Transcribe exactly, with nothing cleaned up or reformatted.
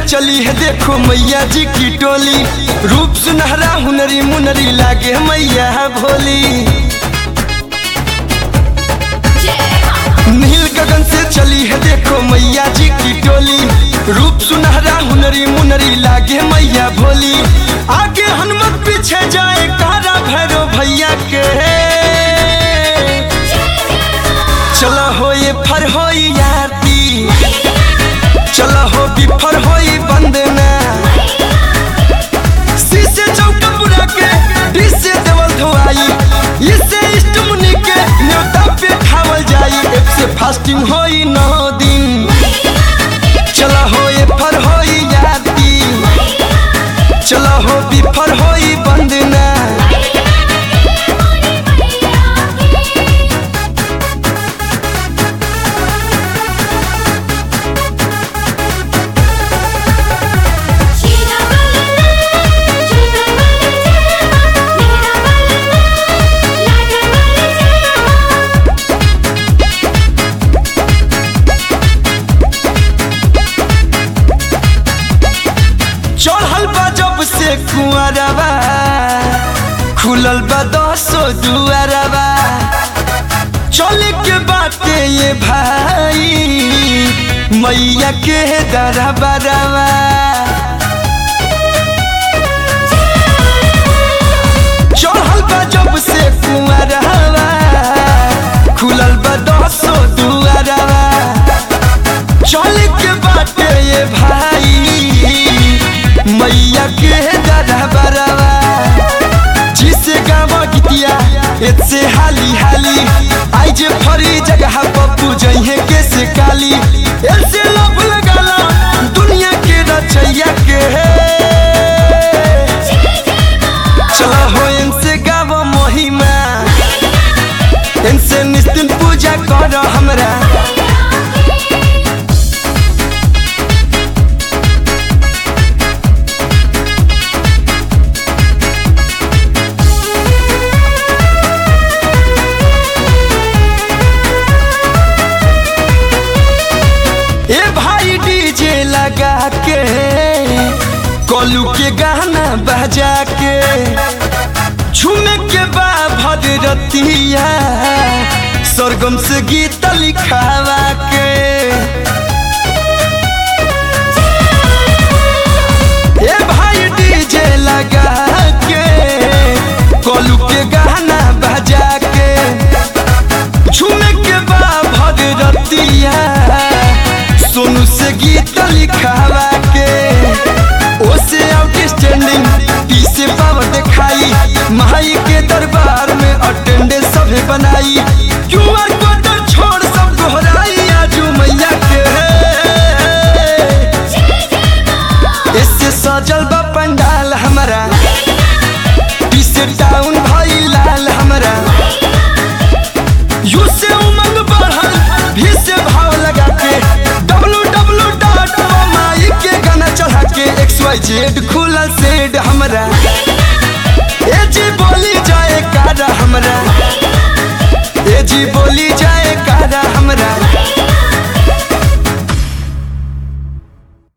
चली है देखो मैया जी की टोली। रूप सुनहरा हुनरी मुनरी लागे मैया भोली। नील गगन से चली है देखो मैया जी की टोली। रूप सुनहरा हुनरी मुनरी लागे मैया भोली। आगे हनुमत पीछे जाए कारा भैरो भैया के। चला हो ये फर हो आरती, चला हो बिफर हो बंदना। शीशे चौका पुरा के डिश से देवल धोआई। इससे इष्ट मुनि के न्योता पे खावल जाई। एक से फास्टिंग होई नौ दिन। चला हो ये फर हो आरती, चला हो बिफर हो बंदना। चढ़ल बा जब से कुआरबा, खुलल बा दसो दुआरबा। चले के बाटे ये भाई मैया के दरबारबा। चढ़ल बा जब से कुआरबा, खुलल बा दसो दुआरबा। चले के बाटे ये भाई मैया के दरबारबा। जिसे गावा गीतिया इतसे हाली हाली। आई जे फरी जगह पप्पू जइहे के से काली। ऐसे लब लगाला दुनिया के रचैया के। चला हो इनसे गावा महिमा, इनसे निस्तिन पूजा कर हमरा। ए भाई डीजे लगा के कोलू के गाना बजा के। झूमे के बा भगरतिया सरगम से गीत लिखावा के। ए भाई डीजे लगा के कोलू के गाना बजा के। झूमे के बा भगरतिया सोनू से गीत लिखावा के। ओसे आउटस्टैंडिंग पी से पावर दिखाई। माई के दरबार में अटेंडेंस सभे बनाई। क्यूआर कोड छोड़ सब दोहराई आजू मैया के। इससे सजल बा पंडाल हमारा। पी से टाउन भाई लाल हमारा। यू से उमंग बढ़ल भी से भाव लगा के। डब्लू डब्लू डॉट माई के गाना चढ़ा के। एक्स वाई जेड खुला सेड हमरा। ए जी बोली जाए कारा हमरा। ए जी बोली जाए कारा हमरा।